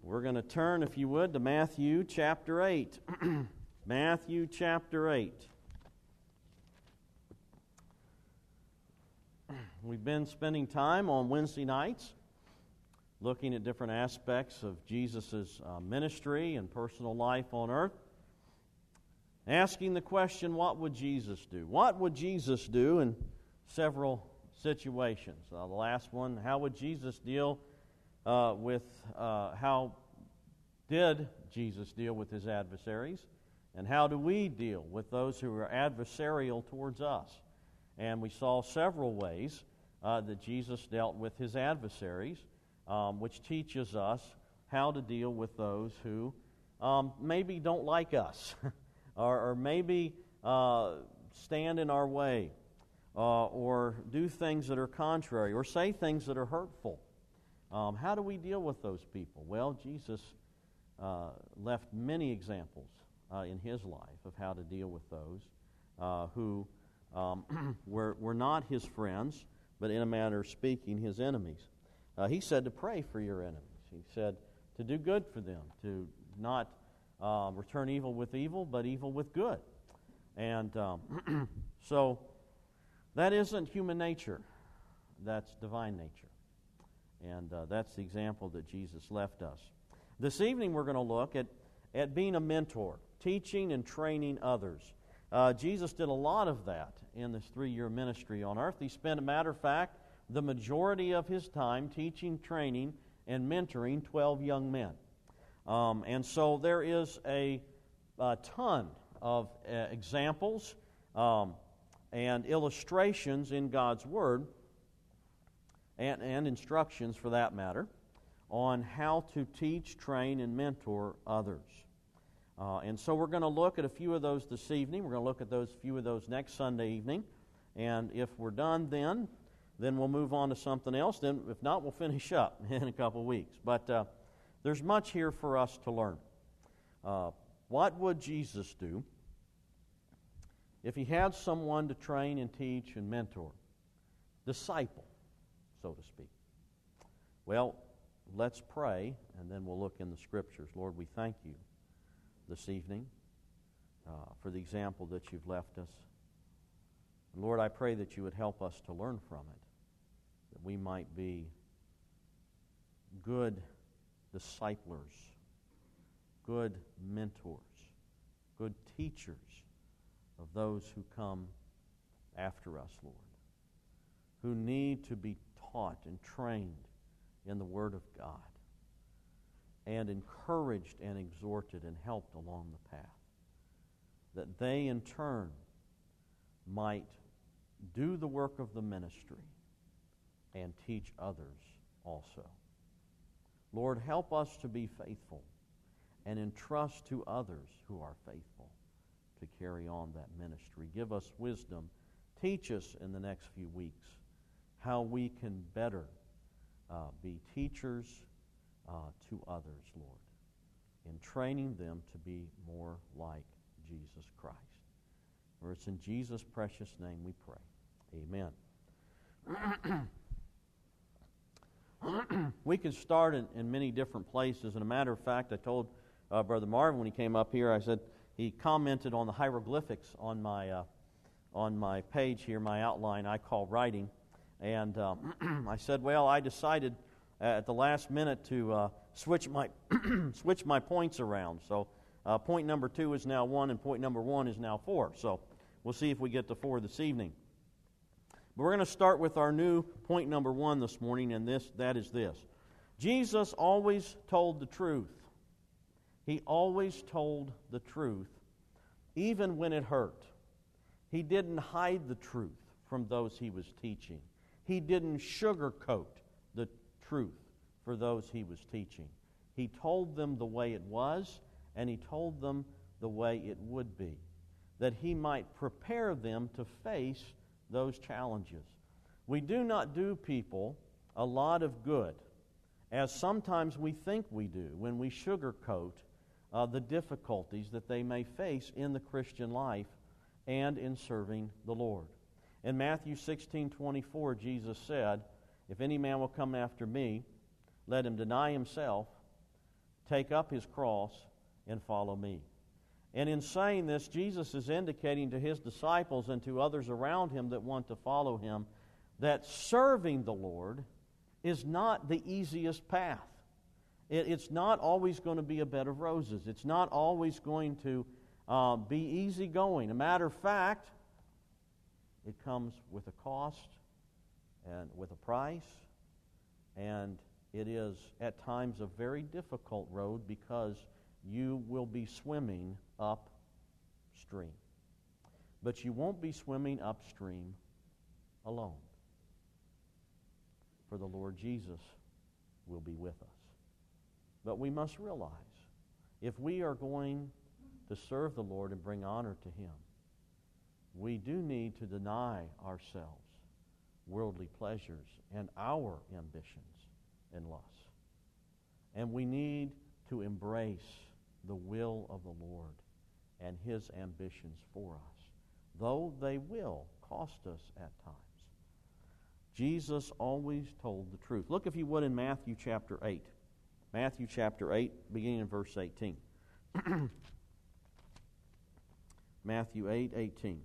We're going to turn, if you would, to Matthew chapter 8. Matthew chapter 8. We've been spending time on Wednesday nights looking at different aspects of Jesus' ministry and personal life on earth, asking the question, what would Jesus do? What would Jesus do in several situations? The last one, how would Jesus deal how did Jesus deal with his adversaries? And how do we deal with those who are adversarial towards us? And we saw several ways that Jesus dealt with his adversaries, which teaches us how to deal with those who maybe don't like us or maybe stand in our way or do things that are contrary or say things that are hurtful. How do we deal with those people? Well, Jesus left many examples in his life of how to deal with those who were not his friends, but in a manner of speaking, his enemies. He said to pray for your enemies. He said to do good for them, to not return evil with evil, but evil with good. And so that isn't human nature. That's divine nature. And that's the example that Jesus left us. This evening we're going to look at being a mentor, teaching and training others. Jesus did a lot of that in this 3-year ministry on earth. He spent, a matter of fact, the majority of his time teaching, training, and mentoring 12 young men. And so there is a ton of examples and illustrations in God's Word and instructions, for that matter, on how to teach, train, and mentor others. And so we're going to look at a few of those this evening. We're going to look at a few of those next Sunday evening. And if we're done then we'll move on to something else. Then, if not, we'll finish up in a couple of weeks. But there's much here for us to learn. What would Jesus do if he had someone to train and teach and mentor? Disciple, so to speak. Well, let's pray, and then we'll look in the Scriptures. Lord, we thank you this evening for the example that you've left us. And Lord, I pray that you would help us to learn from it, that we might be good disciplers, good mentors, good teachers of those who come after us, Lord, who need to be taught and trained in the Word of God and encouraged and exhorted and helped along the path, that they in turn might do the work of the ministry and teach others also. Lord, help us to be faithful and entrust to others who are faithful to carry on that ministry. Give us wisdom. Teach us in the next few weeks how we can better be teachers to others, Lord, in training them to be more like Jesus Christ. For it's in Jesus' precious name we pray. Amen. We can start in many different places. As a matter of fact, I told Brother Marvin when he came up here, I said he commented on the hieroglyphics on my page here, my outline I call writing. And I said, well, I decided at the last minute to switch my points around. So point number 2 is now 1, and point number 1 is now 4. So we'll see if we get to 4 this evening. But we're going to start with our new point number 1 this morning, and that is this. Jesus always told the truth. He always told the truth, even when it hurt. He didn't hide the truth from those he was teaching. He didn't sugarcoat the truth for those he was teaching. He told them the way it was, and he told them the way it would be, that he might prepare them to face those challenges. We do not do people a lot of good, as sometimes we think we do when we sugarcoat the difficulties that they may face in the Christian life and in serving the Lord. In Matthew 16:24, Jesus said, "If any man will come after me, let him deny himself, take up his cross and follow me. And in saying this, Jesus is indicating to his disciples and to others around him that want to follow him that serving the Lord is not the easiest path. It's not always going to be a bed of roses. It's not always going to be easygoing. A matter of fact, it comes with a cost and with a price, and it is at times a very difficult road because you will be swimming upstream. But you won't be swimming upstream alone, for the Lord Jesus will be with us. But we must realize, if we are going to serve the Lord and bring honor to him, we do need to deny ourselves worldly pleasures and our ambitions and lusts. And we need to embrace the will of the Lord and his ambitions for us, though they will cost us at times. Jesus always told the truth. Look, if you would, in Matthew chapter 8. Matthew chapter 8, beginning in verse 18. Matthew 8:18.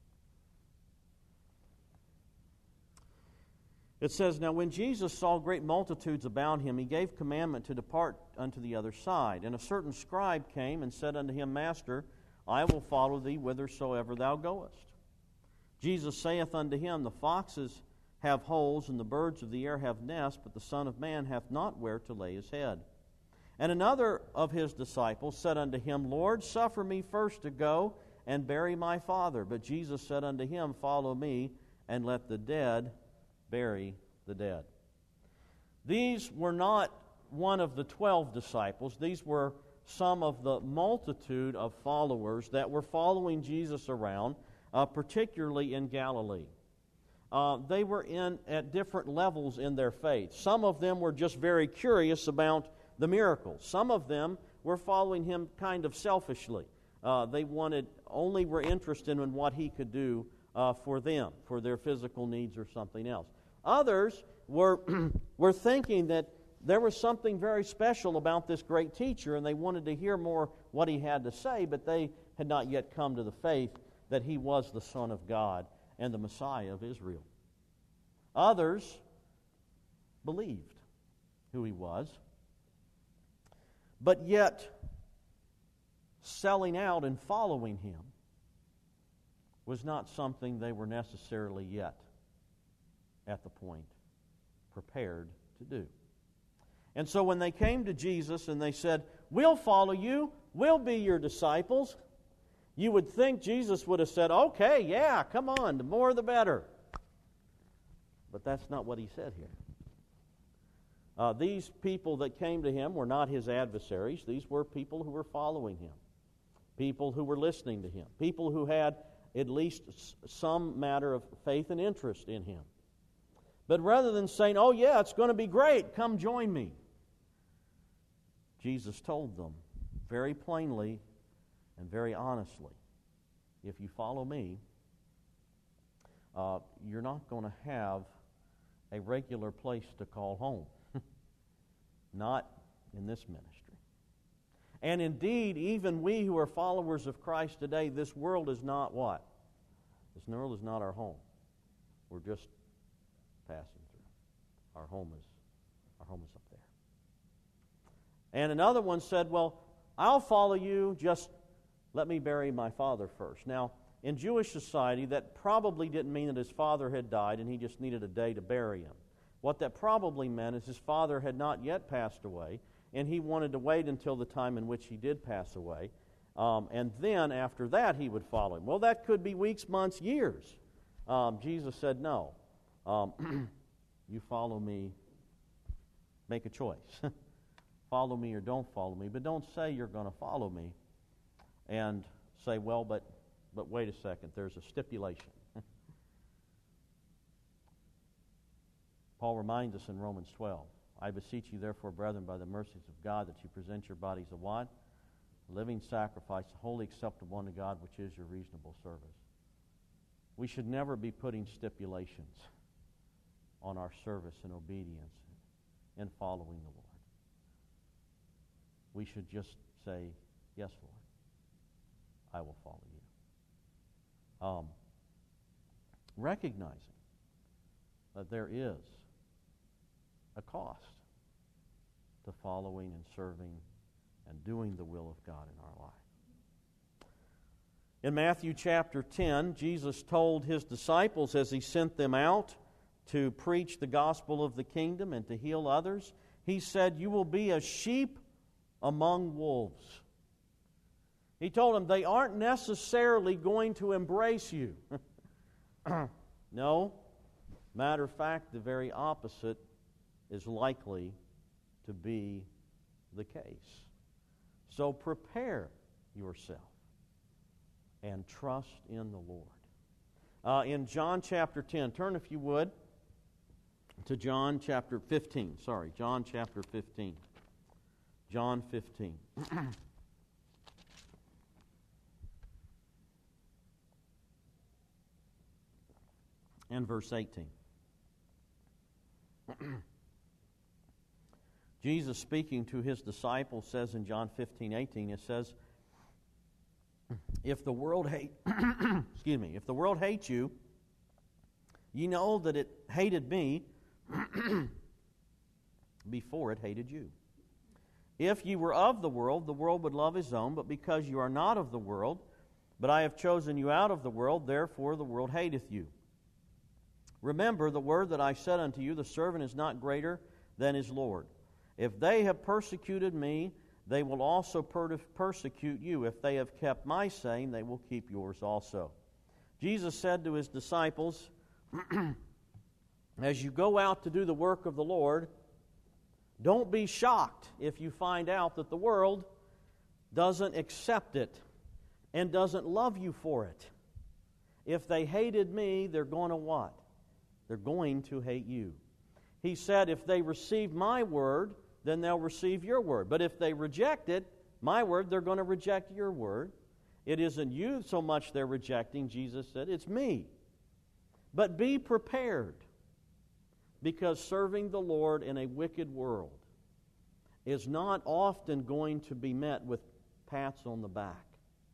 It says, "Now when Jesus saw great multitudes about him, he gave commandment to depart unto the other side. And a certain scribe came and said unto him, Master, I will follow thee whithersoever thou goest. Jesus saith unto him, The foxes have holes, and the birds of the air have nests, but the Son of Man hath not where to lay his head. And another of his disciples said unto him, Lord, suffer me first to go and bury my father. But Jesus said unto him, Follow me, and let the dead bury the dead." These were not one of the 12 disciples. These were some of the multitude of followers that were following Jesus around, particularly in Galilee. They were at different levels in their faith. Some of them were just very curious about the miracles. Some of them were following him kind of selfishly. They were interested in what he could do for them, for their physical needs or something else. Others were thinking that there was something very special about this great teacher, and they wanted to hear more what he had to say, but they had not yet come to the faith that he was the Son of God and the Messiah of Israel. Others believed who he was, but yet selling out and following him was not something they were necessarily yet at the point prepared to do. And so when they came to Jesus and they said, "We'll follow you, we'll be your disciples," you would think Jesus would have said, "Okay, yeah, come on, the more the better." But that's not what he said here. These people that came to him were not his adversaries. These were people who were following him, people who were listening to him, people who had at least some matter of faith and interest in him. But rather than saying, "Oh yeah, it's going to be great, come join me," Jesus told them very plainly and very honestly, if you follow me, you're not going to have a regular place to call home. Not in this ministry. And indeed, even we who are followers of Christ today, this world is not what? This world is not our home. We're just passing through. Our home is up there. And another one said, "Well, I'll follow you, just let me bury my father first." Now, in Jewish society, that probably didn't mean that his father had died and he just needed a day to bury him. What that probably meant is his father had not yet passed away, and he wanted to wait until the time in which he did pass away, and then after that he would follow him. Well, that could be weeks, months, years. Jesus said, "No, you follow me, make a choice. Follow me or don't follow me, but don't say you're going to follow me and say, well, but wait a second, there's a stipulation." Paul reminds us in Romans 12, "I beseech you therefore, brethren, by the mercies of God, that you present your bodies a what? A living sacrifice, wholly acceptable unto God, which is your reasonable service." We should never be putting stipulations on our service and obedience in following the Lord. we should just say, yes, Lord, I will follow you. Recognizing that there is a cost to following and serving and doing the will of God in our life. In Matthew chapter 10, Jesus told His disciples as He sent them out to preach the gospel of the kingdom and to heal others, He said, you will be as sheep among wolves. He told them they aren't necessarily going to embrace you. No. Matter of fact, the very opposite is likely to be the case. So prepare yourself and trust in the Lord. In John chapter 10, turn if you would to John chapter 15. John chapter 15. John 15. And verse 18. Jesus, speaking to His disciples, says in John 15:18, it says, if the world if the world hates you, you know that it hated me before it hated you. If you were of the world would love his own, but because you are not of the world, but I have chosen you out of the world, therefore the world hateth you. Remember the word that I said unto you, the servant is not greater than his Lord. If they have persecuted me, they will also persecute you. If they have kept my saying, they will keep yours also. Jesus said to His disciples, as you go out to do the work of the Lord, don't be shocked if you find out that the world doesn't accept it and doesn't love you for it. If they hated me, they're going to what? They're going to hate you. He said, if they receive my word, then they'll receive your word. But if they reject it, my word, they're going to reject your word. It isn't you so much they're rejecting, Jesus said, it's me. But be prepared, because serving the Lord in a wicked world is not often going to be met with pats on the back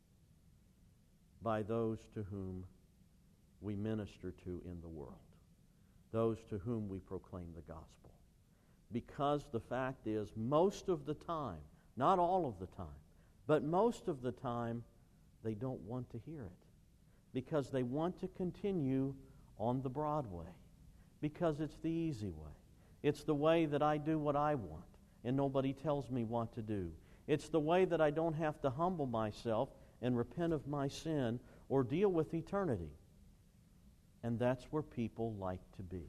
by those to whom we minister to in the world, those to whom we proclaim the gospel. Because the fact is, most of the time, not all of the time, but most of the time, they don't want to hear it. Because they want to continue on the broad way. Because it's the easy way. It's the way that I do what I want, and nobody tells me what to do. It's the way that I don't have to humble myself and repent of my sin or deal with eternity. And that's where people like to be.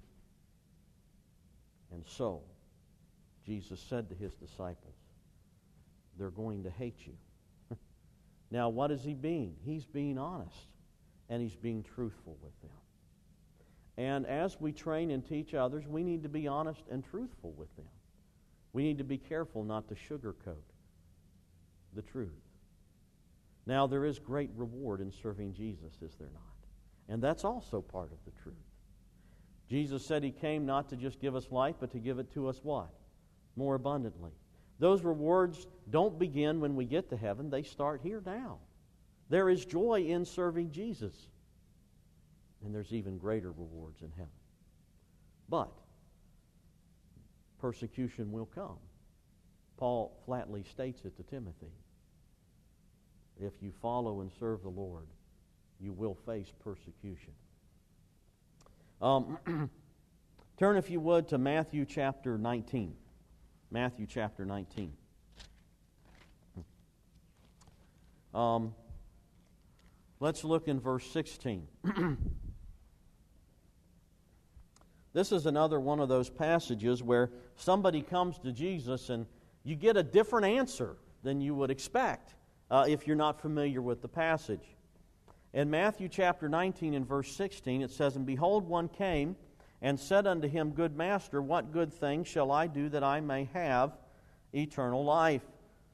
And so, Jesus said to His disciples, they're going to hate you. Now, what is He being? He's being honest, and He's being truthful with them. And as we train and teach others, we need to be honest and truthful with them. We need to be careful not to sugarcoat the truth. Now, there is great reward in serving Jesus, is there not? And that's also part of the truth. Jesus said He came not to just give us life, but to give it to us what? More abundantly. Those rewards don't begin when we get to heaven. They start here now. There is joy in serving Jesus. And there's even greater rewards in heaven. But persecution will come. Paul flatly states it to Timothy. If you follow and serve the Lord, you will face persecution. Turn, if you would, to Matthew chapter 19. Matthew chapter 19. Let's look in verse 16. This is another one of those passages where somebody comes to Jesus and you get a different answer than you would expect if you're not familiar with the passage. In Matthew chapter 19 and verse 16, it says, And behold, one came and said unto him, Good master, what good thing shall I do that I may have eternal life?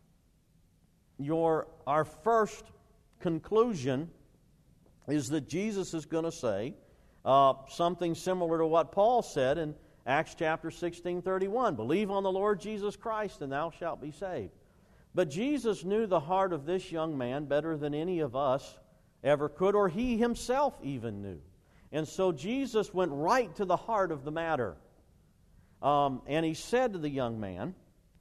Our first conclusion is that Jesus is going to say something similar to what Paul said in Acts chapter 16:31. Believe on the Lord Jesus Christ and thou shalt be saved. But Jesus knew the heart of this young man better than any of us ever could, or he himself even knew. And so Jesus went right to the heart of the matter. And he said to the young man,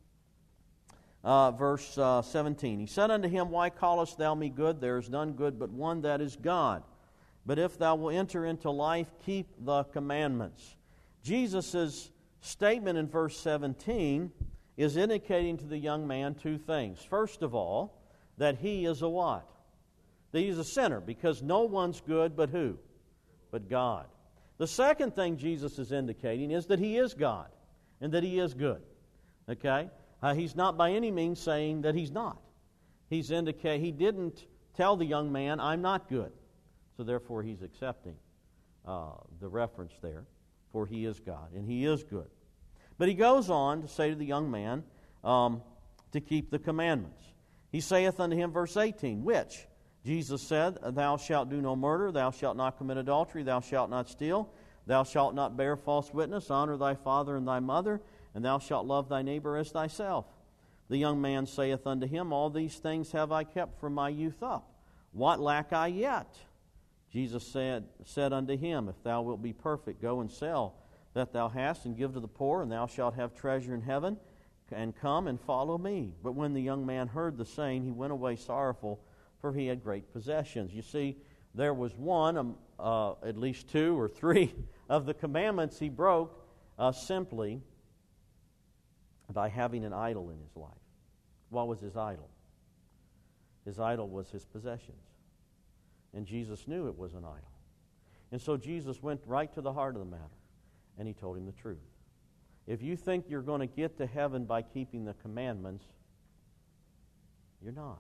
verse 17, he said unto him, Why callest thou me good? There is none good but one, that is God. But if thou wilt enter into life, keep the commandments. Jesus' statement in verse 17 is indicating to the young man two things. First of all, that he is a what? That he's a sinner, because no one's good but who? But God. The second thing Jesus is indicating is that he is God and that he is good. Okay? He's not by any means saying that he's not. He didn't tell the young man, I'm not good. So therefore he's accepting the reference there, for he is God and he is good. But he goes on to say to the young man to keep the commandments. He saith unto him, verse 18, which? Jesus said, Thou shalt do no murder, thou shalt not commit adultery, thou shalt not steal, thou shalt not bear false witness, honor thy father and thy mother, and thou shalt love thy neighbor as thyself. The young man saith unto him, All these things have I kept from my youth up. What lack I yet? Jesus said unto him, If thou wilt be perfect, go and sell that thou hast, and give to the poor, and thou shalt have treasure in heaven, and come and follow me. But when the young man heard the saying, he went away sorrowful, for he had great possessions. You see, there was one, at least two or three of the commandments he broke simply by having an idol in his life. What was his idol? His idol was his possessions. And Jesus knew it was an idol. And so Jesus went right to the heart of the matter, and he told him the truth. If you think you're going to get to heaven by keeping the commandments, you're not.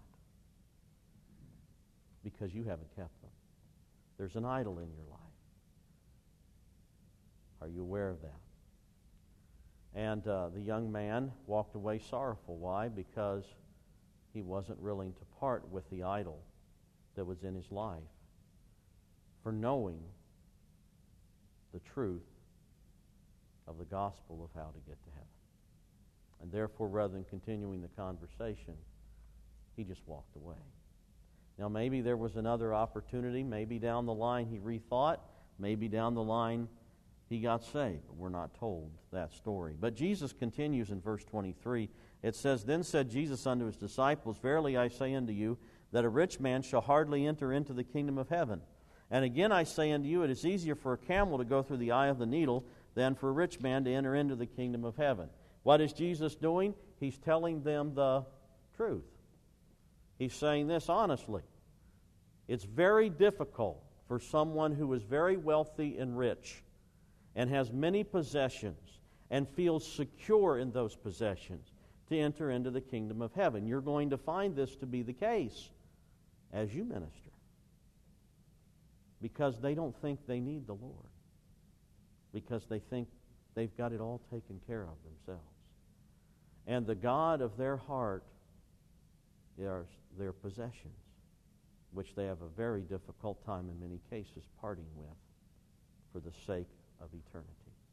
Because you haven't kept them. There's an idol in your life. Are you aware of that? And the young man walked away sorrowful. Why? Because he wasn't willing to part with the idol that was in his life for knowing the truth of the gospel of how to get to heaven. And therefore, rather than continuing the conversation, he just walked away. Now, maybe there was another opportunity. Maybe down the line he rethought. Maybe down the line he got saved. But we're not told that story. But Jesus continues in verse 23. It says, Then said Jesus unto his disciples, Verily I say unto you, that a rich man shall hardly enter into the kingdom of heaven. And again I say unto you, it is easier for a camel to go through the eye of the needle than for a rich man to enter into the kingdom of heaven. What is Jesus doing? He's telling them the truth. He's saying this honestly. It's very difficult for someone who is very wealthy and rich and has many possessions and feels secure in those possessions to enter into the kingdom of heaven. You're going to find this to be the case as you minister, because they don't think they need the Lord, because they think they've got it all taken care of themselves. And the God of their heart are their possessions, which they have a very difficult time in many cases parting with for the sake of eternity.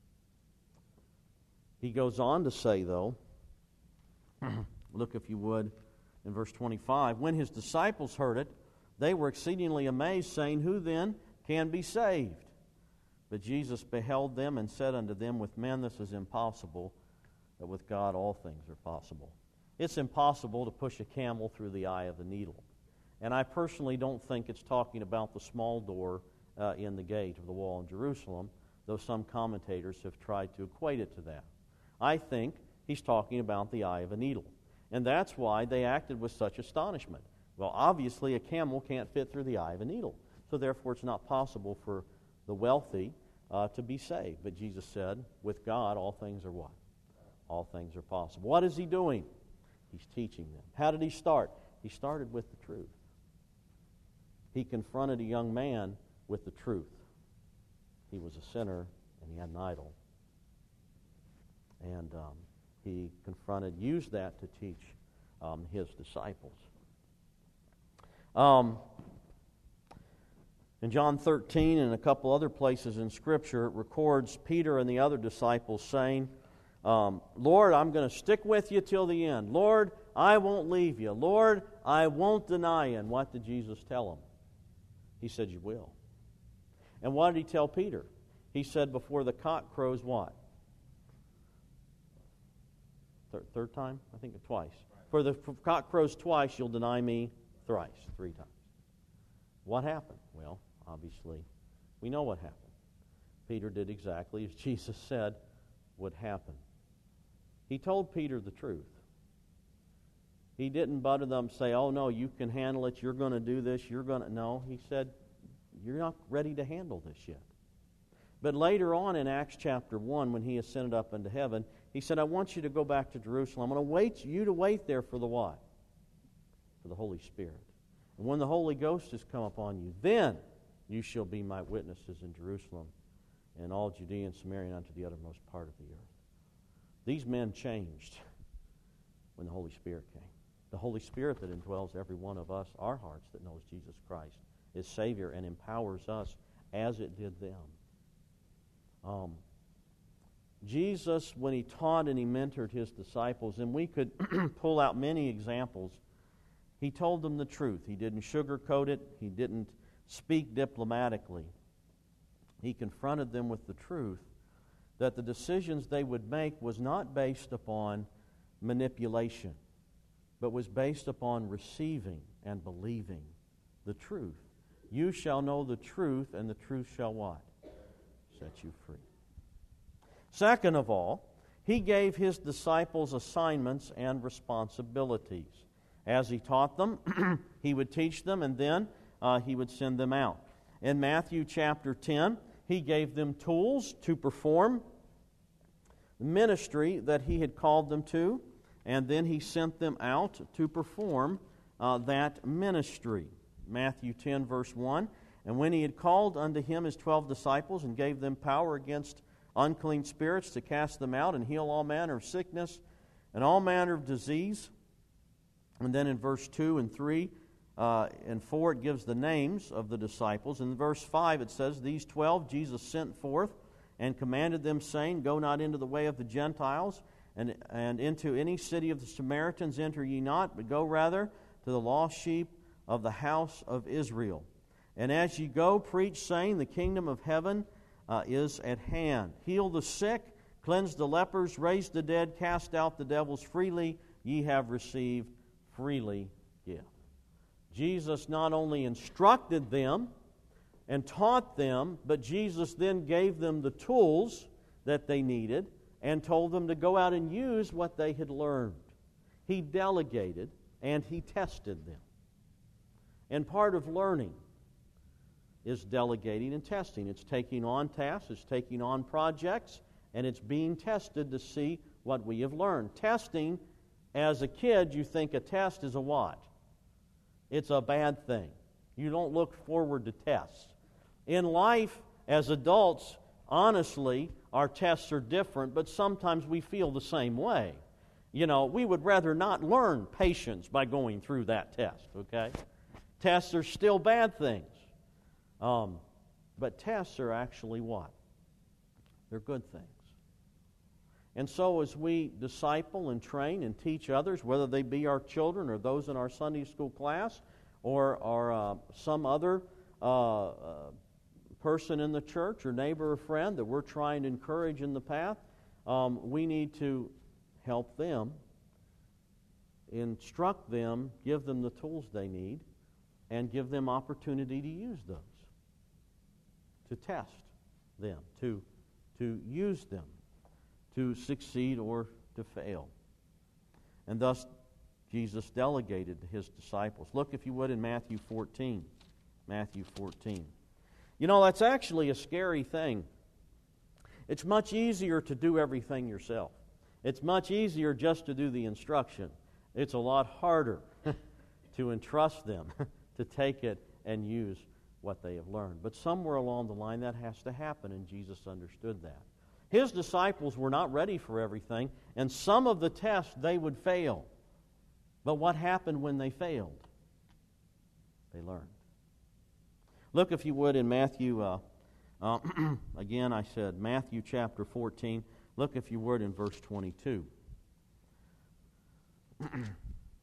He goes on to say, though, look if you would, in verse 25, when his disciples heard it, they were exceedingly amazed, saying, Who then can be saved? But Jesus beheld them and said unto them, With men this is impossible, but with God all things are possible. It's impossible to push a camel through the eye of the needle. And I personally don't think it's talking about the small door in the gate of the wall in Jerusalem, though some commentators have tried to equate it to that. I think he's talking about the eye of a needle. And that's why they acted with such astonishment. Well, obviously a camel can't fit through the eye of a needle, so therefore it's not possible for the wealthy to be saved. But Jesus said, with God all things are what? All things are possible. What is he doing? He's teaching them. How did he start? He started with the truth. He confronted a young man with the truth. He was a sinner and he had an idol. And he used that to teach his disciples. In John 13 and a couple other places in Scripture, it records Peter and the other disciples saying, Lord, I'm going to stick with you till the end. Lord, I won't leave you. Lord, I won't deny you. And what did Jesus tell him? He said, you will. And what did he tell Peter? He said, before the cock crows what? Third time? I think twice. For the cock crows twice, you'll deny me thrice, 3 times. What happened? Well, obviously, we know what happened. Peter did exactly as Jesus said would happen. He told Peter the truth. He didn't butter them, say, oh, no, you can handle it, you're going to do this, you're going to... No, he said, you're not ready to handle this yet. But later on in Acts chapter 1, when he ascended up into heaven, he said, I want you to go back to Jerusalem. I'm going to wait there for the what? For the Holy Spirit. And when the Holy Ghost has come upon you, then you shall be my witnesses in Jerusalem and all Judea and Samaria and unto the uttermost part of the earth. These men changed when the Holy Spirit came. The Holy Spirit that indwells every one of us, our hearts, that knows Jesus Christ is Savior and empowers us as it did them. Jesus, when he taught and he mentored his disciples, and we could pull out many examples, he told them the truth. He didn't sugarcoat it. He didn't speak diplomatically. He confronted them with the truth that the decisions they would make was not based upon manipulation, but was based upon receiving and believing the truth. You shall know the truth, and the truth shall what? Set you free. Second of all, he gave his disciples assignments and responsibilities. As he taught them, he would teach them, and then he would send them out. In Matthew chapter 10, he gave them tools to perform the ministry that he had called them to, and then he sent them out to perform that ministry. Matthew 10, verse 1, and when he had called unto him his 12 disciples and gave them power against unclean spirits to cast them out and heal all manner of sickness and all manner of disease. And then in verse 2 and 3 and 4 it gives the names of the disciples. In verse 5 it says, these 12 Jesus sent forth and commanded them, saying, go not into the way of the Gentiles, and into any city of the Samaritans enter ye not, but go rather to the lost sheep of the house of Israel. And as ye go, preach, saying, the kingdom of heaven is at hand. Heal the sick, cleanse the lepers, raise the dead, cast out the devils. Freely ye have received, freely give. Jesus not only instructed them and taught them, but Jesus then gave them the tools that they needed and told them to go out and use what they had learned. He delegated and he tested them. And part of learning is delegating and testing. It's taking on tasks, it's taking on projects, and it's being tested to see what we have learned. Testing, as a kid, you think a test is a what? It's a bad thing. You don't look forward to tests. In life, as adults, honestly, our tests are different, but sometimes we feel the same way. You know, we would rather not learn patience by going through that test, okay? Tests are still bad things. But tests are actually what? They're good things. And so as we disciple and train and teach others, whether they be our children or those in our Sunday school class or some other person in the church or neighbor or friend that we're trying to encourage in the path, we need to help them, instruct them, give them the tools they need, and give them opportunity to use those, to test them, to use them, to succeed or to fail. And thus, Jesus delegated to his disciples. Look, if you would, in Matthew 14. Matthew 14. You know, that's actually a scary thing. It's much easier to do everything yourself. It's much easier just to do the instruction. It's a lot harder to entrust them to take it and use what they have learned. But somewhere along the line that has to happen, and Jesus understood that. His disciples were not ready for everything, and some of the tests they would fail. But what happened when they failed? They learned. Look, if you would, in Matthew, again I said, Matthew chapter 14. Look, if you would, in verse 22.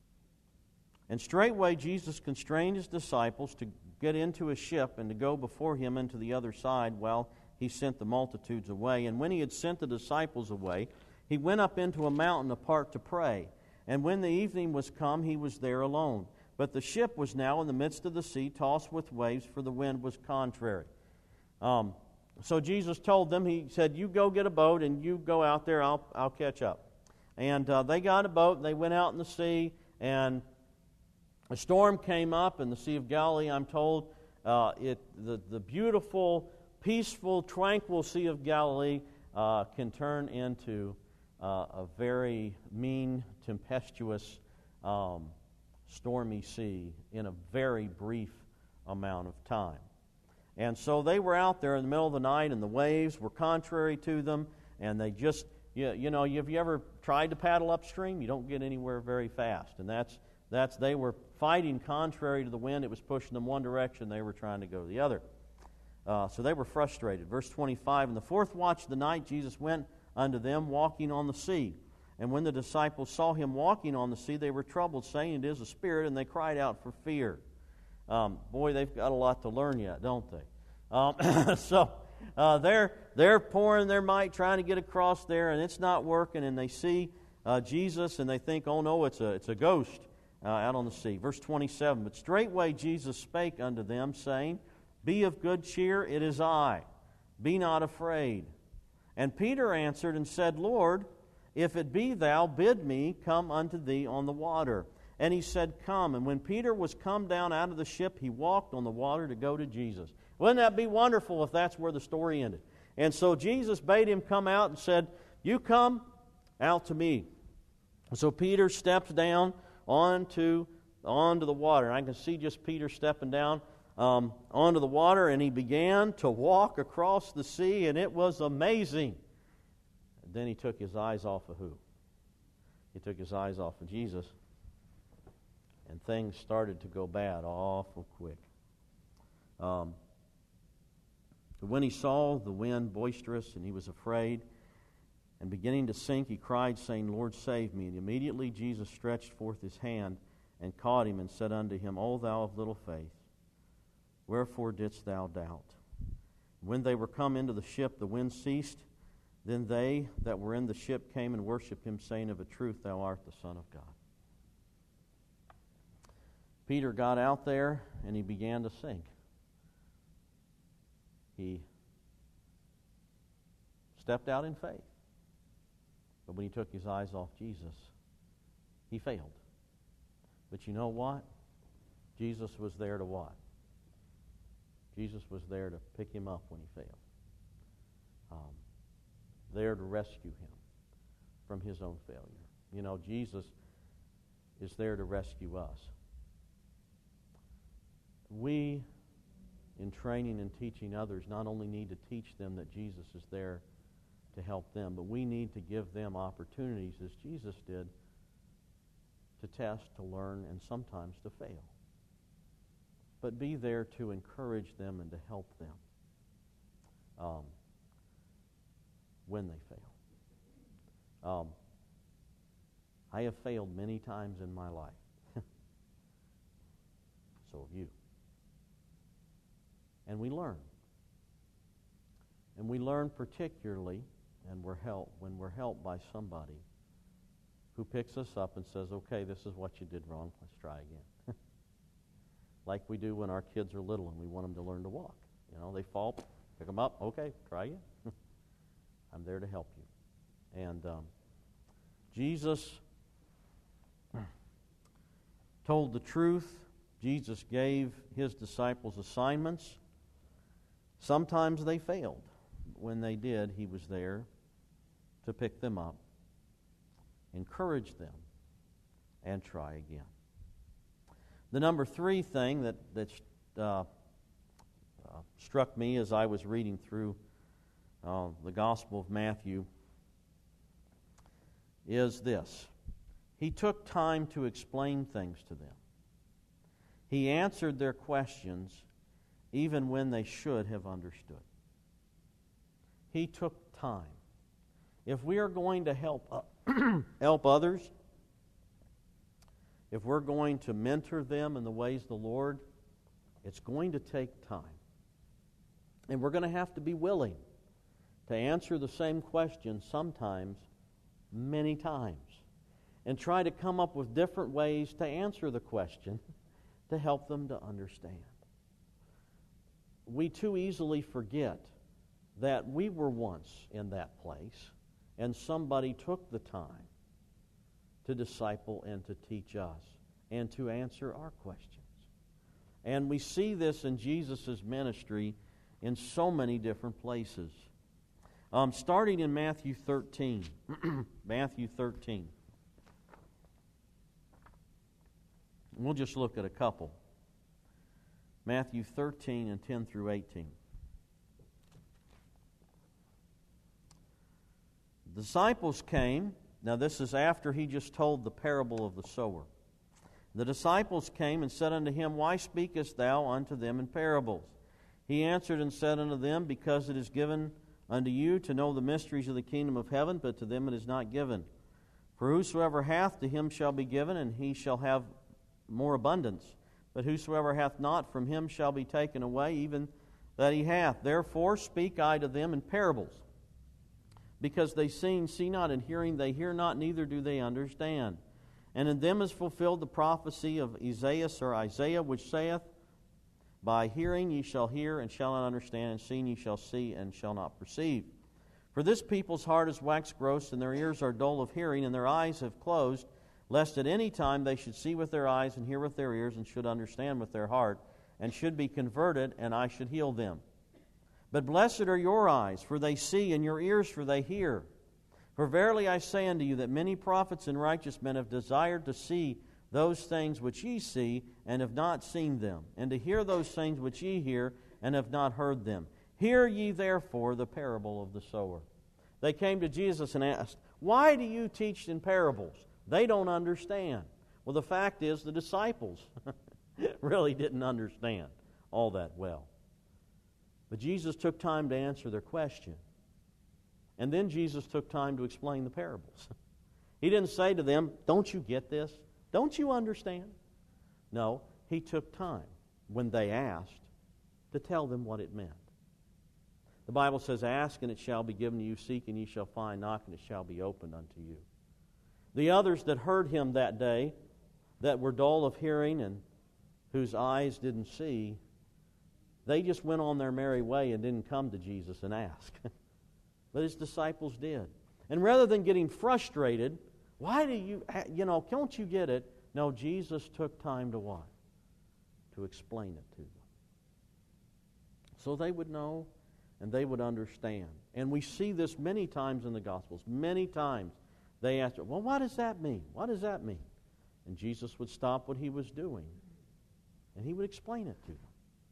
And straightway Jesus constrained his disciples to get into a ship and to go before him into the other side while he sent the multitudes away. And when he had sent the disciples away, he went up into a mountain apart to pray. And when the evening was come, he was there alone. But the ship was now in the midst of the sea, tossed with waves, for the wind was contrary. So Jesus told them, he said, you go get a boat and you go out there, I'll catch up. And they got a boat and they went out in the sea, and a storm came up in the Sea of Galilee, I'm told. The beautiful, peaceful, tranquil Sea of Galilee can turn into a very mean, tempestuous, stormy sea in a very brief amount of time. And so they were out there in the middle of the night, and the waves were contrary to them, and they just, you know, have you ever tried to paddle upstream? You don't get anywhere very fast, and that's they were fighting contrary to the wind. It was pushing them one direction, they were trying to go the other. So they were frustrated. Verse 25, in the fourth watch of the night, Jesus went unto them, walking on the sea. And when the disciples saw him walking on the sea, they were troubled, saying, it is a spirit, and they cried out for fear. Boy, they've got a lot to learn yet, don't they? They're pouring their might, trying to get across there, and it's not working. And they see Jesus, and they think, oh no, it's a ghost out on the sea. Verse 27, but straightway Jesus spake unto them, saying, be of good cheer, it is I. Be not afraid. And Peter answered and said, Lord, if it be thou, bid me come unto thee on the water. And he said, come. And when Peter was come down out of the ship, he walked on the water to go to Jesus. Wouldn't that be wonderful if that's where the story ended? And so Jesus bade him come out and said, you come out to me. So Peter steps down onto the water. And I can see just Peter stepping down onto the water, and he began to walk across the sea, and it was amazing. And then he took his eyes off of who? He took his eyes off of Jesus. And things started to go bad awful quick. When he saw the wind boisterous, and he was afraid, and beginning to sink, he cried, saying, Lord, save me. And immediately Jesus stretched forth his hand, and caught him, and said unto him, O thou of little faith, wherefore didst thou doubt? When they were come into the ship, the wind ceased. Then they that were in the ship came and worshipped him, saying, of a truth thou art the Son of God. Peter got out there and he began to sink. He stepped out in faith. But when he took his eyes off Jesus, he failed. But you know what? Jesus was there to what? Jesus was there to pick him up when he failed. There to rescue him from his own failure. You know, Jesus is there to rescue us. We, in training and teaching others, not only need to teach them that Jesus is there to help them, but we need to give them opportunities, as Jesus did, to test, to learn, and sometimes to fail. But be there to encourage them and to help them when they fail. I have failed many times in my life. So have you. And we learn. And we learn particularly, and when we're helped by somebody who picks us up and says, okay, this is what you did wrong, let's try again. Like we do when our kids are little and we want them to learn to walk. You know, they fall, pick them up, okay, try again. I'm there to help you. And Jesus told the truth. Jesus gave his disciples assignments. Sometimes they failed. When they did, he was there to pick them up, encourage them, and try again. The number 3 thing that struck me as I was reading through the Gospel of Matthew is this. He took time to explain things to them. He answered their questions even when they should have understood. He took time. If we are going to help others, if we're going to mentor them in the ways of the Lord, it's going to take time. And we're going to have to be willing to answer the same question sometimes, many times, and try to come up with different ways to answer the question to help them to understand. We too easily forget that we were once in that place and somebody took the time to disciple and to teach us and to answer our questions. And we see this in Jesus' ministry in so many different places. Starting in Matthew 13. Matthew 13. We'll just look at a couple. Matthew 13 and 10 through 18. The disciples came. Now this is after he just told the parable of the sower. The disciples came and said unto him, Why speakest thou unto them in parables? He answered and said unto them, Because it is given unto you to know the mysteries of the kingdom of heaven, but to them it is not given. For whosoever hath, to him shall be given, and he shall have more abundance. But whosoever hath not, from him shall be taken away, even that he hath. Therefore speak I to them in parables, because they see not, and hearing they hear not, neither do they understand. And in them is fulfilled the prophecy of Isaiah, which saith, By hearing ye shall hear, and shall not understand, and seeing ye shall see, and shall not perceive. For this people's heart is waxed gross, and their ears are dull of hearing, and their eyes have closed, lest at any time they should see with their eyes, and hear with their ears, and should understand with their heart, and should be converted, and I should heal them. But blessed are your eyes, for they see, and your ears, for they hear. For verily I say unto you, that many prophets and righteous men have desired to see those things which ye see, and have not seen them, and to hear those things which ye hear, and have not heard them. Hear ye therefore the parable of the sower. They came to Jesus and asked, Why do you teach in parables? They don't understand. Well, the fact is, the disciples really didn't understand all that well. But Jesus took time to answer their question. And then Jesus took time to explain the parables. He didn't say to them, Don't you get this? Don't you understand? No, he took time when they asked to tell them what it meant. The Bible says, Ask and it shall be given to you, seek and ye shall find, knock and it shall be opened unto you. The others that heard him that day, that were dull of hearing and whose eyes didn't see, they just went on their merry way and didn't come to Jesus and ask. But his disciples did. And rather than getting frustrated, why do you, don't you get it? No, Jesus took time to what? To explain it to them. So they would know and they would understand. And we see this many times in the Gospels. Many times they asked, well, what does that mean? What does that mean? And Jesus would stop what he was doing and he would explain it to them.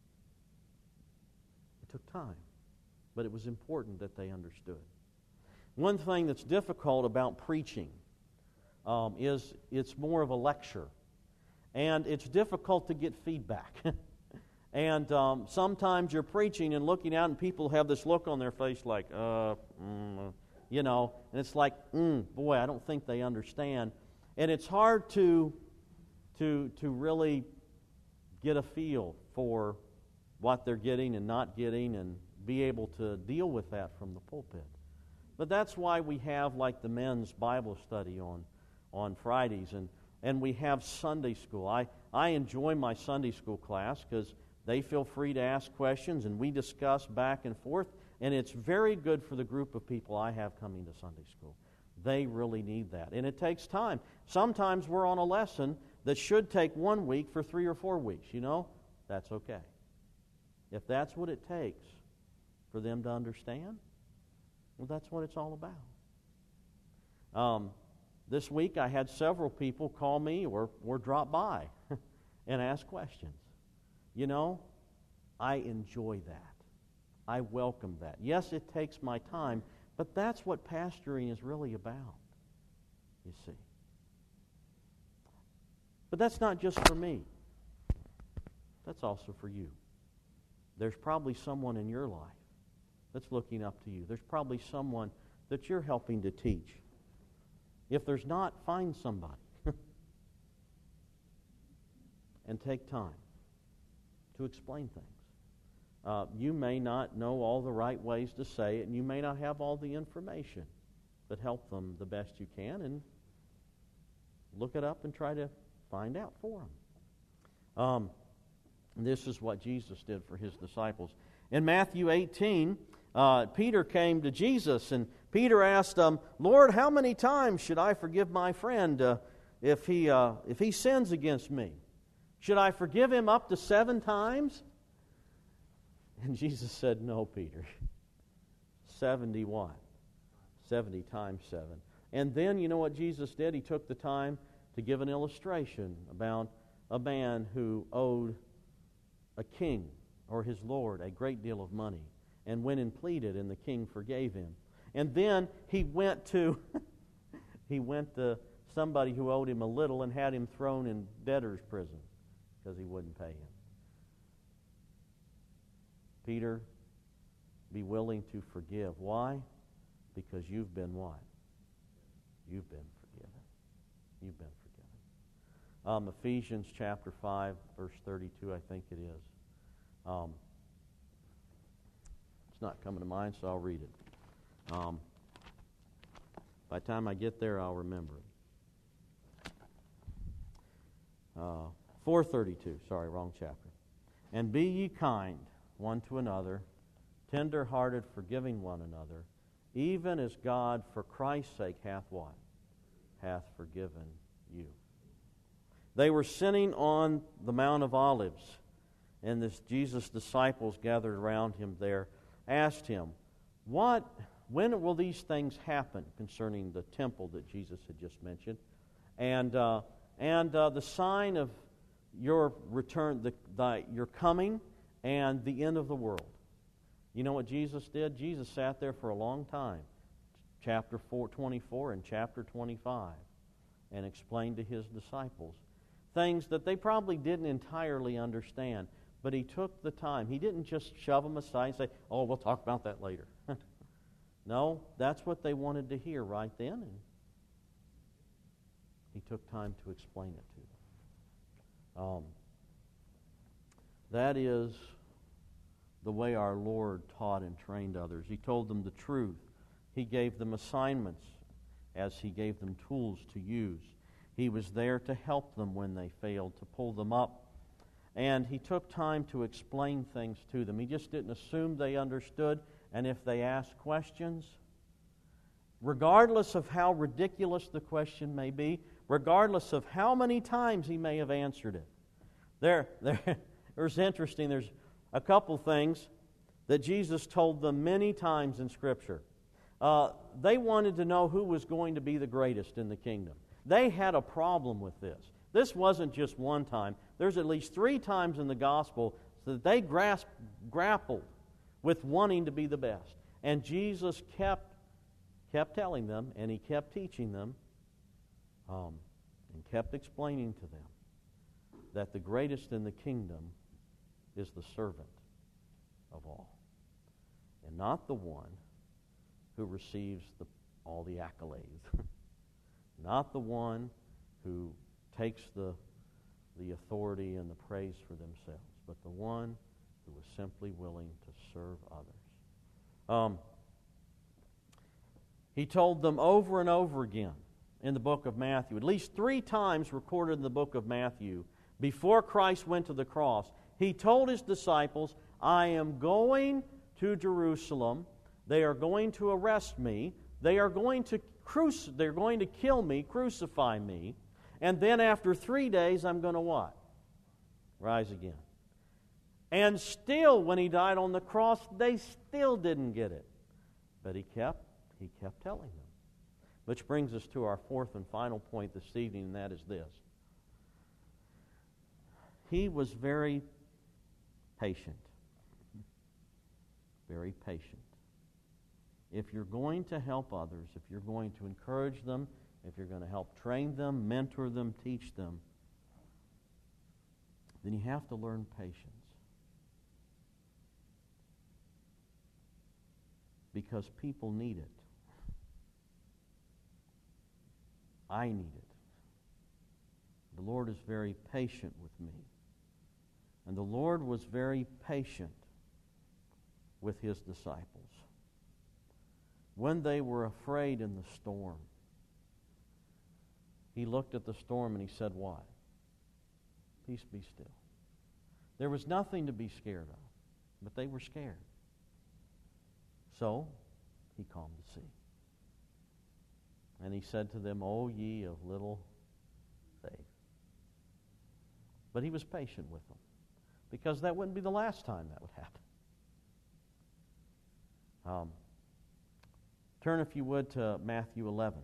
It took time, but it was important that they understood. One thing that's difficult about preaching is it's more of a lecture, and it's difficult to get feedback. And sometimes you're preaching and looking out, and people have this look on their face like, and it's like, boy, I don't think they understand. And it's hard to really get a feel for what they're getting and not getting and be able to deal with that from the pulpit. But that's why we have like the men's Bible study on Fridays, and we have Sunday school. I enjoy my Sunday school class because they feel free to ask questions and we discuss back and forth, and it's very good for the group of people I have coming to Sunday school. They really need that, and it takes time. Sometimes we're on a lesson that should take 1 week for 3 or 4 weeks. That's okay. If that's what it takes for them to understand, well, that's what it's all about. This week I had several people call me or drop by and ask questions. I enjoy that. I welcome that. Yes, it takes my time, but that's what pastoring is really about, you see. But that's not just for me. That's also for you. There's probably someone in your life that's looking up to you. There's probably someone that you're helping to teach. If there's not, find somebody. and take time to explain things. You may not know all the right ways to say it, and you may not have all the information, but help them the best you can and look it up and try to find out for them. This is what Jesus did for his disciples. In Matthew 18, Peter came to Jesus, and Peter asked him, Lord, how many times should I forgive my friend if he sins against me? Should I forgive him up to 7 times? And Jesus said, no, Peter. 70 what? 70 times 7. And then, you know what Jesus did? He took the time to give an illustration about a man who owed a king or his lord a great deal of money, and went and pleaded, and the king forgave him. And then he went to somebody who owed him a little and had him thrown in debtor's prison because he wouldn't pay him. Peter, be willing to forgive. Why? Because you've been what? You've been forgiven. You've been forgiven. Ephesians chapter 5, verse 32, I think it is. It's not coming to mind, so I'll read it. By the time I get there, I'll remember it. 4:32, sorry, wrong chapter. And be ye kind one to another, tender-hearted, forgiving one another, even as God for Christ's sake hath what? Hath forgiven you. They were sitting on the Mount of Olives, and Jesus' disciples gathered around him there, asked him, when will these things happen concerning the temple that Jesus had just mentioned, and the sign of your return, your coming, and the end of the world? You know what Jesus did? Jesus sat there for a long time, chapter 24 and chapter 25, and explained to his disciples things that they probably didn't entirely understand, but he took the time. He didn't just shove them aside and say, oh, we'll talk about that later. No, that's what they wanted to hear right then, and he took time to explain it to them. That is the way our Lord taught and trained others. He told them the truth. He gave them assignments as he gave them tools to use. He was there to help them when they failed, to pull them up. And he took time to explain things to them. He just didn't assume they understood. And if they asked questions, regardless of how ridiculous the question may be, regardless of how many times he may have answered it, there's interesting. There's a couple things that Jesus told them many times in Scripture. They wanted to know who was going to be the greatest in the kingdom. They had a problem with this. This wasn't just one time. There's at least 3 times in the gospel that they grappled with wanting to be the best. And Jesus kept telling them, and he kept teaching them, and kept explaining to them that the greatest in the kingdom is the servant of all, and not the one who receives all the accolades, not the one who takes the authority and the praise for themselves, but the one who was simply willing to serve others. He told them over and over again in the book of Matthew, at least 3 times recorded in the book of Matthew, before Christ went to the cross, he told his disciples, I am going to Jerusalem. They are going to arrest me. They're going to kill me, crucify me. And then after 3 days, I'm going to what? Rise again. And still, when he died on the cross, they still didn't get it. But he kept telling them. Which brings us to our 4th and final point this evening, and that is this. He was very patient. Very patient. If you're going to help others, if you're going to encourage them, if you're going to help train them, mentor them, teach them, then you have to learn patience. Because people need it. I need it. The Lord is very patient with me. And the Lord was very patient with His disciples. When they were afraid in the storm, He looked at the storm and He said, what? Peace, be still. There was nothing to be scared of, but they were scared. So He calmed the sea. And He said to them, O ye of little faith. But He was patient with them, because that wouldn't be the last time that would happen. Turn, if you would, to Matthew 11.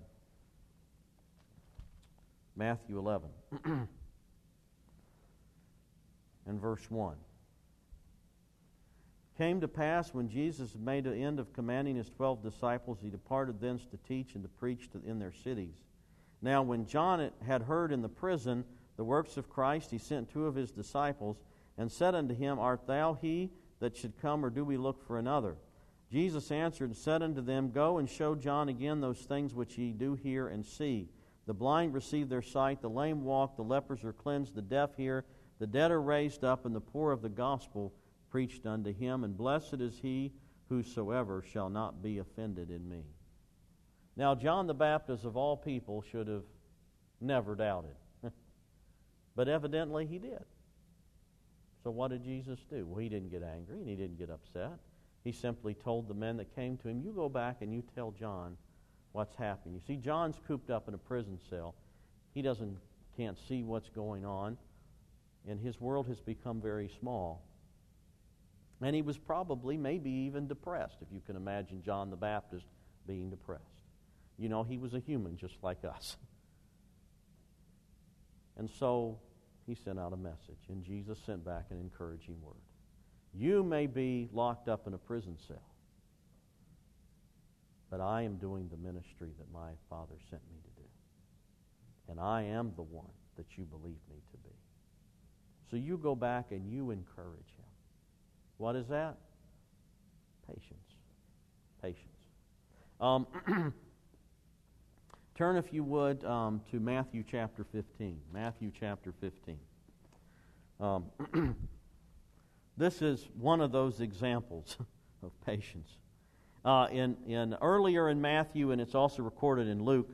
Matthew 11 and verse 1. Came to pass, when Jesus had made an end of commanding His 12 disciples, He departed thence to teach and to preach in their cities. Now when John had heard in the prison the works of Christ, he sent 2 of his disciples, and said unto him, Art thou he that should come, or do we look for another? Jesus answered and said unto them, Go and show John again those things which ye do hear and see. The blind receive their sight, the lame walk, the lepers are cleansed, the deaf hear, the dead are raised up, and the poor of the gospel preached unto him. And blessed is he whosoever shall not be offended in me. Now John the Baptist, of all people, should have never doubted. But evidently he did. So what did Jesus do? Well, He didn't get angry and He didn't get upset. He simply told the men that came to Him, you go back and you tell John what's happening. You see, John's cooped up in a prison cell. He can't see what's going on, and his world has become very small. And he was probably, maybe even depressed, if you can imagine John the Baptist being depressed. You know, he was a human just like us. And so He sent out a message, and Jesus sent back an encouraging word. You may be locked up in a prison cell, but I am doing the ministry that my Father sent me to do. And I am the one that you believe me to be. So you go back and you encourage him. What is that? Patience. Patience. Turn, if you would, to Matthew chapter 15. Matthew chapter 15. This is one of those examples of patience. Earlier in Matthew, and it's also recorded in Luke,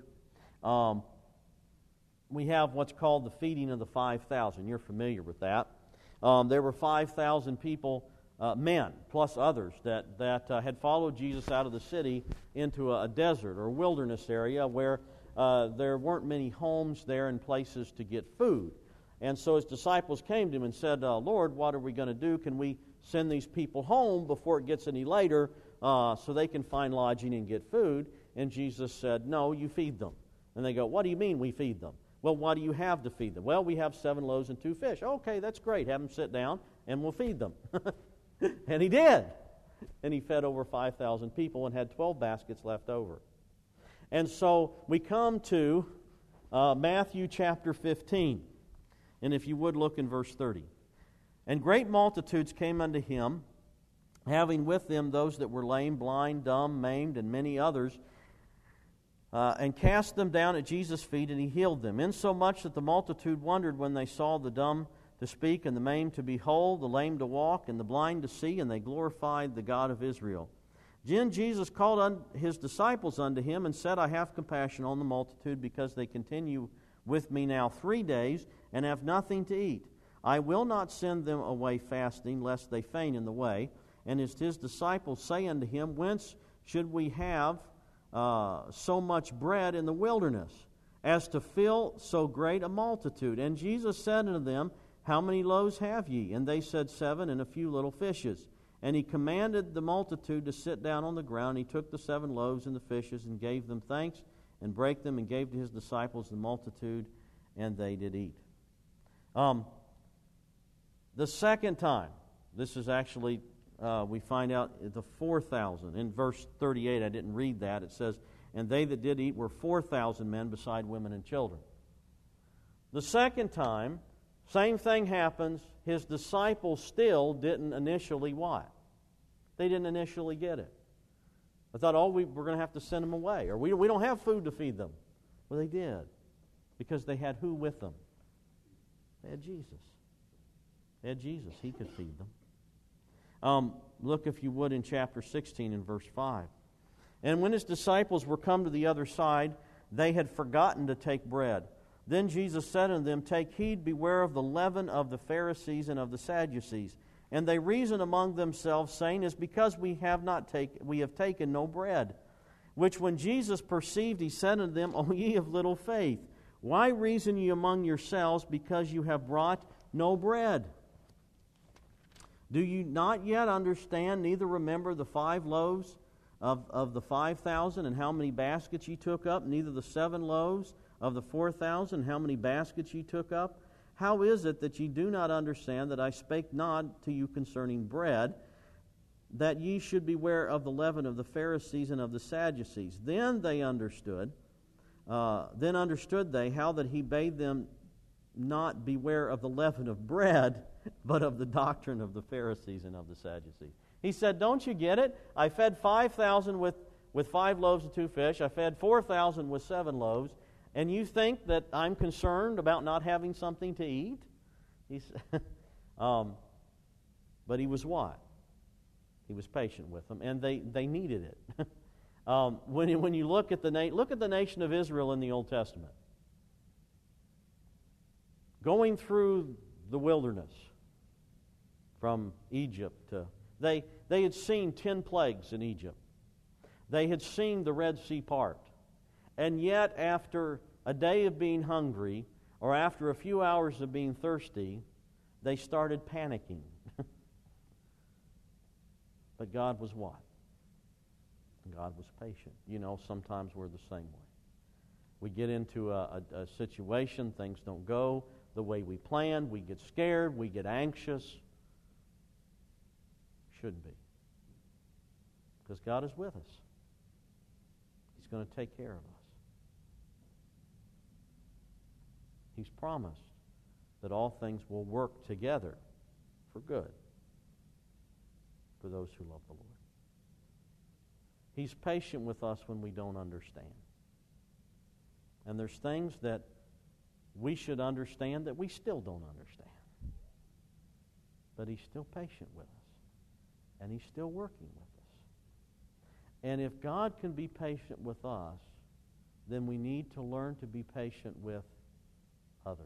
we have what's called the feeding of the 5,000. You're familiar with that. There were 5,000 people, men, plus others, that had followed Jesus out of the city into a desert or wilderness area where there weren't many homes there and places to get food. And so His disciples came to Him and said, Lord, what are we going to do? Can we send these people home before it gets any later so they can find lodging and get food? And Jesus said, no, you feed them. And they go, what do you mean we feed them? Well, what do you have to feed them? Well, we have 7 loaves and 2 fish. Okay, that's great. Have them sit down and we'll feed them. And He did. And He fed over 5,000 people and had 12 baskets left over. And so we come to Matthew chapter 15. And if you would look in verse 30. And great multitudes came unto Him, having with them those that were lame, blind, dumb, maimed, and many others, and cast them down at Jesus' feet, and He healed them. Insomuch that the multitude wondered when they saw the dumb to speak, and the maimed to behold, the lame to walk, and the blind to see, and they glorified the God of Israel. Then Jesus called His disciples unto Him, and said, I have compassion on the multitude, because they continue with me now 3 days, and have nothing to eat. I will not send them away fasting, lest they faint in the way. And His disciples say unto Him, Whence should we have so much bread in the wilderness, as to fill so great a multitude? And Jesus said unto them, How many loaves have ye? And they said, 7, and a few little fishes. And He commanded the multitude to sit down on the ground. He took the 7 loaves and the fishes, and gave them thanks, and brake them, and gave to His disciples the multitude, and they did eat. The second time, this is actually, we find out the 4,000. In verse 38, I didn't read that. It says, And they that did eat were 4,000 men, beside women and children. The second time, same thing happens. His disciples still didn't initially what? They didn't initially get it. I thought, we're going to have to send them away. Or we don't have food to feed them. Well, they did. Because they had who with them? They had Jesus. They had Jesus. He could feed them. Look, if you would, in chapter 16 and verse 5. And when his disciples were come to the other side, they had forgotten to take bread. Then Jesus said unto them, Take heed, beware of the leaven of the Pharisees and of the Sadducees. And they reasoned among themselves, saying, It's because we have taken no bread. Which when Jesus perceived, he said unto them, O ye of little faith, why reason ye among yourselves, because you have brought no bread? Do you not yet understand, neither remember the 5 loaves of the 5,000, and how many baskets ye took up, neither the 7 loaves of the 4,000, how many baskets ye took up? How is it that ye do not understand that I spake not to you concerning bread, that ye should beware of the leaven of the Pharisees and of the Sadducees? Then understood they how that he bade them not beware of the leaven of bread, but of the doctrine of the Pharisees and of the Sadducees. He said, don't you get it? I fed 5,000 with 5 loaves and 2 fish. I fed 4,000 with 7 loaves. And you think that I'm concerned about not having something to eat? But he was what? He was patient with them, and they needed it. When you look at the nation of Israel in the Old Testament, going through the wilderness from Egypt to they had seen 10 plagues in Egypt. They had seen the Red Sea part. And yet, after a day of being hungry, or after a few hours of being thirsty, they started panicking. But God was what? God was patient. You know, sometimes we're the same way. We get into a situation, things don't go the way we planned, we get scared, we get anxious. Shouldn't be. Because God is with us. He's going to take care of us. He's promised that all things will work together for good for those who love the Lord. He's patient with us when we don't understand. And there's things that we should understand that we still don't understand. But He's still patient with us. And He's still working with us. And if God can be patient with us, then we need to learn to be patient with others.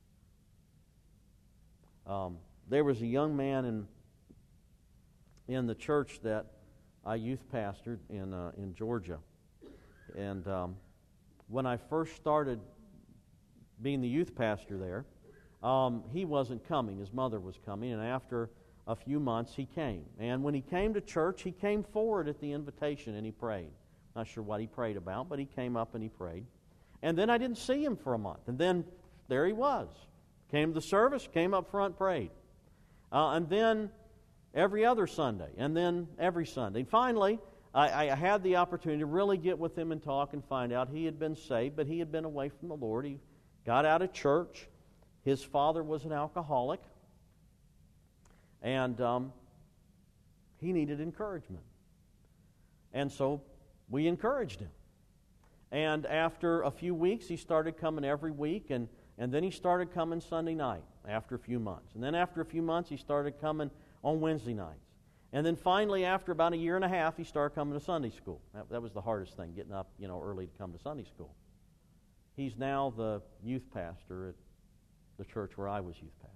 There was a young man in the church that I youth pastored in Georgia. And when I first started being the youth pastor there, he wasn't coming. His mother was coming. And after a few months, he came. And when he came to church, he came forward at the invitation and he prayed. Not sure what he prayed about, but he came up and he prayed. And then I didn't see him for a month. And then there he was. Came to the service, came up front, prayed. And then every other Sunday, and then every Sunday. And finally, I had the opportunity to really get with him and talk and find out he had been saved, but he had been away from the Lord. He got out of church. His father was an alcoholic. And he needed encouragement. And so we encouraged him. And after a few weeks, he started coming every week, and then he started coming Sunday night after a few months. And then after a few months, he started coming on Wednesday nights. And then finally, after about a year and a half, he started coming to Sunday school. That was the hardest thing, getting up early to come to Sunday school. He's now the youth pastor at the church where I was youth pastor.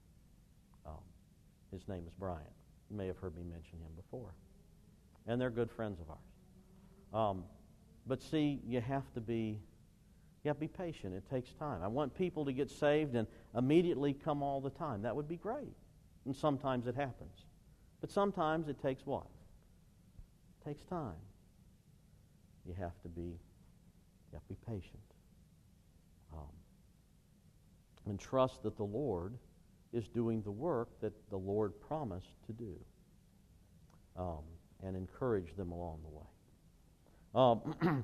His name is Brian. You may have heard me mention him before. And they're good friends of ours. But see, you have to be patient. It takes time. I want people to get saved and immediately come all the time. That would be great. And sometimes it happens. But sometimes it takes what? It takes time. You have to be patient. And trust that the Lord is doing the work that the Lord promised to do. And encourage them along the way.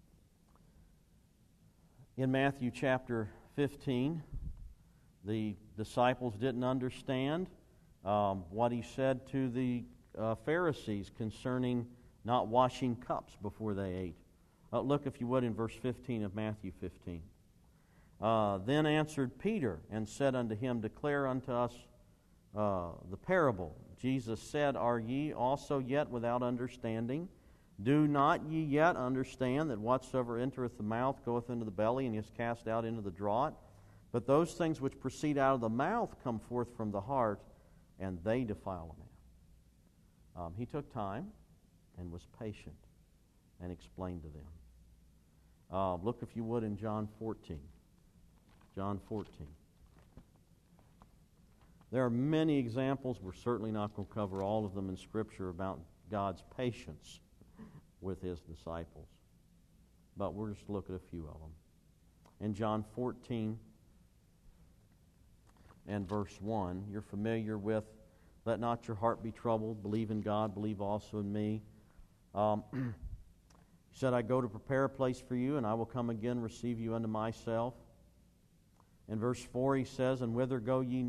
In Matthew chapter 15, the disciples didn't understand what he said to the Pharisees concerning not washing cups before they ate. Look, if you would, in verse 15 of Matthew 15. Then answered Peter and said unto him, Declare unto us the parable. Jesus said, Are ye also yet without understanding? Do not ye yet understand that whatsoever entereth the mouth goeth into the belly, and is cast out into the draught? But those things which proceed out of the mouth come forth from the heart, and they defile a man. He took time and was patient and explained to them. Look, if you would, in John 14. John 14. There are many examples. We're certainly not going to cover all of them in Scripture about God's patience with His disciples. But we'll just look at a few of them. In John 14 and verse 1, you're familiar with, let not your heart be troubled. Believe in God. Believe also in me. He said, I go to prepare a place for you, and I will come again, receive you unto myself. In verse 4 he says, And whither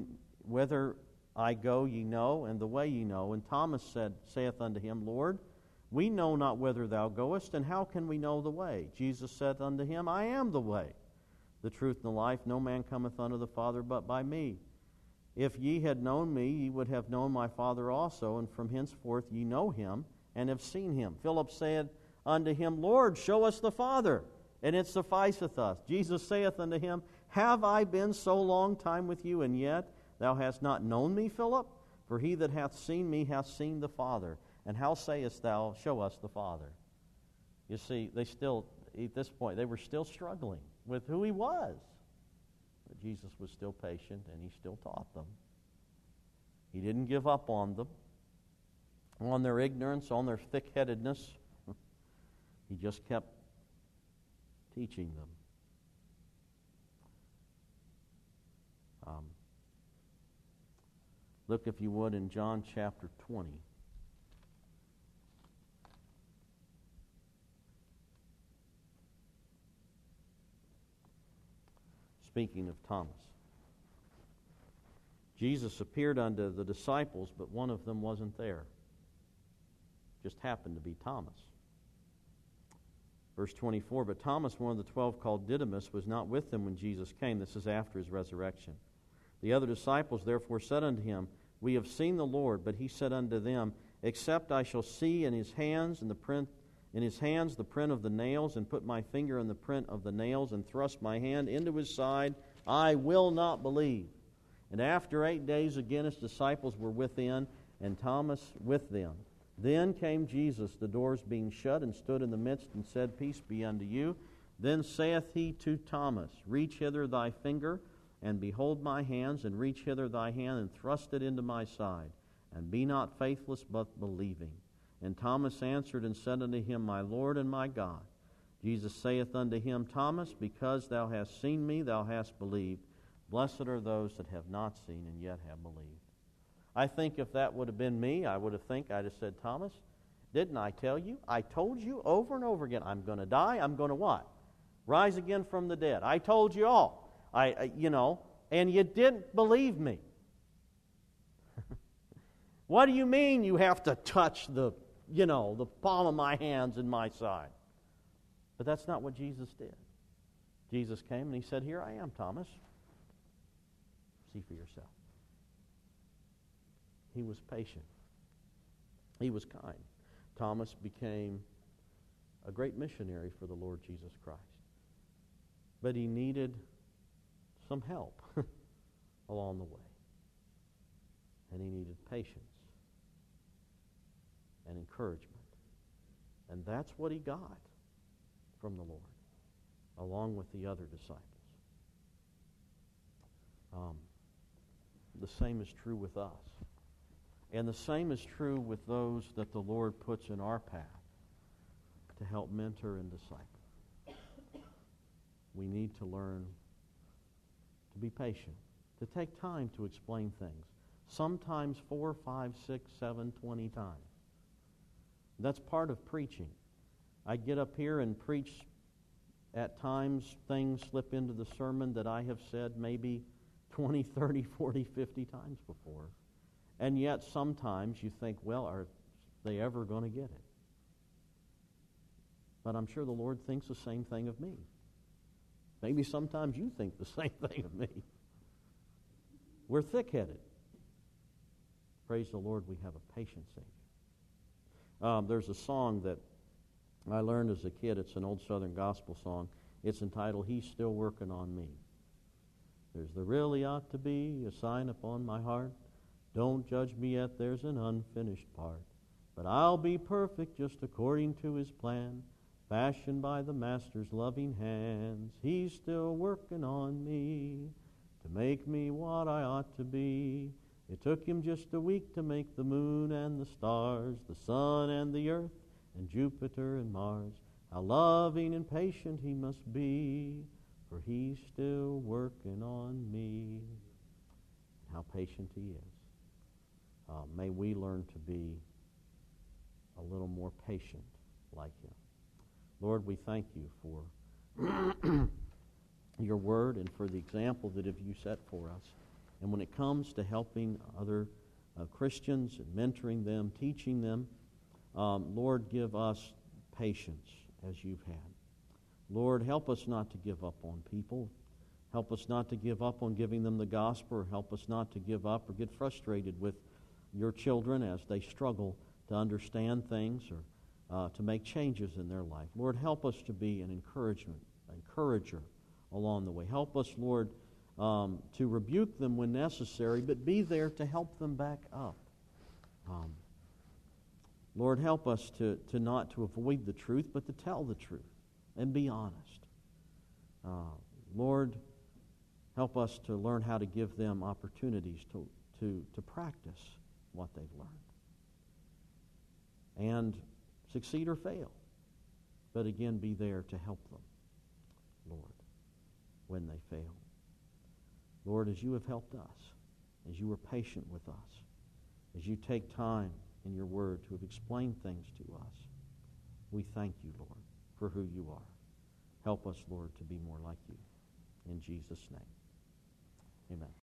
I go ye know, and the way ye know. And Thomas saith unto him, Lord, we know not whither thou goest, and how can we know the way? Jesus saith unto him, I am the way, the truth, and the life. No man cometh unto the Father but by me. If ye had known me, ye would have known my Father also, and from henceforth ye know him, and have seen him. Philip said unto him, Lord, show us the Father, and it sufficeth us. Jesus saith unto him, Have I been so long time with you, and yet thou hast not known me, Philip? For he that hath seen me hath seen the Father. And how sayest thou, Show us the Father? You see, at this point, they were still struggling with who he was. But Jesus was still patient, and he still taught them. He didn't give up on them, on their ignorance, on their thick-headedness. He just kept teaching them. Look, if you would, in John chapter 20. Speaking of Thomas. Jesus appeared unto the disciples, but one of them wasn't there. Just happened to be Thomas. Verse 24, But Thomas, one of the 12, called Didymus, was not with them when Jesus came. This is after his resurrection. The other disciples therefore said unto him, We have seen the Lord. But he said unto them, Except I shall see in his hands the print of the nails, and put my finger in the print of the nails, and thrust my hand into his side, I will not believe. And after 8 days again his disciples were within, and Thomas with them. Then came Jesus, the doors being shut, and stood in the midst, and said, Peace be unto you. Then saith he to Thomas, Reach hither thy finger, and behold my hands, and reach hither thy hand, and thrust it into my side, and be not faithless, but believing. And Thomas answered and said unto him, My Lord and my God. Jesus saith unto him, Thomas, because thou hast seen me, thou hast believed. Blessed are those that have not seen and yet have believed. I think if that would have been me, I'd have said, Thomas, didn't I tell you? I told you over and over again, I'm going to die. I'm going to what? Rise again from the dead. I told you all. And you didn't believe me. What do you mean you have to touch the palm of my hands and my side? But that's not what Jesus did. Jesus came and he said, Here I am, Thomas. See for yourself. He was patient. He was kind. Thomas became a great missionary for the Lord Jesus Christ. But he needed some help along the way. And he needed patience and encouragement. And that's what he got from the Lord, along with the other disciples. The same is true with us. And the same is true with those that the Lord puts in our path to help mentor and disciple. We need to learn to be patient, to take time to explain things. Sometimes 4, 5, 6, 7, 20 times. That's part of preaching. I get up here and preach. At times, things slip into the sermon that I have said maybe 20, 30, 40, 50 times before. And yet sometimes you think, well, are they ever going to get it? But I'm sure the Lord thinks the same thing of me. Maybe sometimes you think the same thing of me. We're thick-headed. Praise the Lord, we have a patient Savior. There's a song that I learned as a kid. It's an old Southern gospel song. It's entitled, He's Still Working on Me. There really ought to be a sign upon my heart. Don't judge me yet, there's an unfinished part. But I'll be perfect just according to His plan, fashioned by the Master's loving hands. He's still working on me to make me what I ought to be. It took Him just a week to make the moon and the stars, the sun and the earth, and Jupiter and Mars. How loving and patient He must be, for He's still working on me. How patient He is. May we learn to be a little more patient like Him. Lord, we thank You for Your Word and for the example that You set for us. And when it comes to helping other Christians and mentoring them, teaching them, Lord, give us patience as You've had. Lord, help us not to give up on people. Help us not to give up on giving them the gospel, or help us not to give up or get frustrated with Your children as they struggle to understand things or to make changes in their life. Lord, help us to be an encourager along the way. Help us, Lord, to rebuke them when necessary, but be there to help them back up. Lord, help us to not to avoid the truth, but to tell the truth and be honest. Lord, help us to learn how to give them opportunities to practice what they've learned and succeed or fail, but again be there to help them, Lord, when they fail. Lord, as You have helped us, as You were patient with us, as You take time in Your Word to have explained things to us, we thank You, Lord, for who You are. Help us, Lord, to be more like You. In Jesus' name, amen.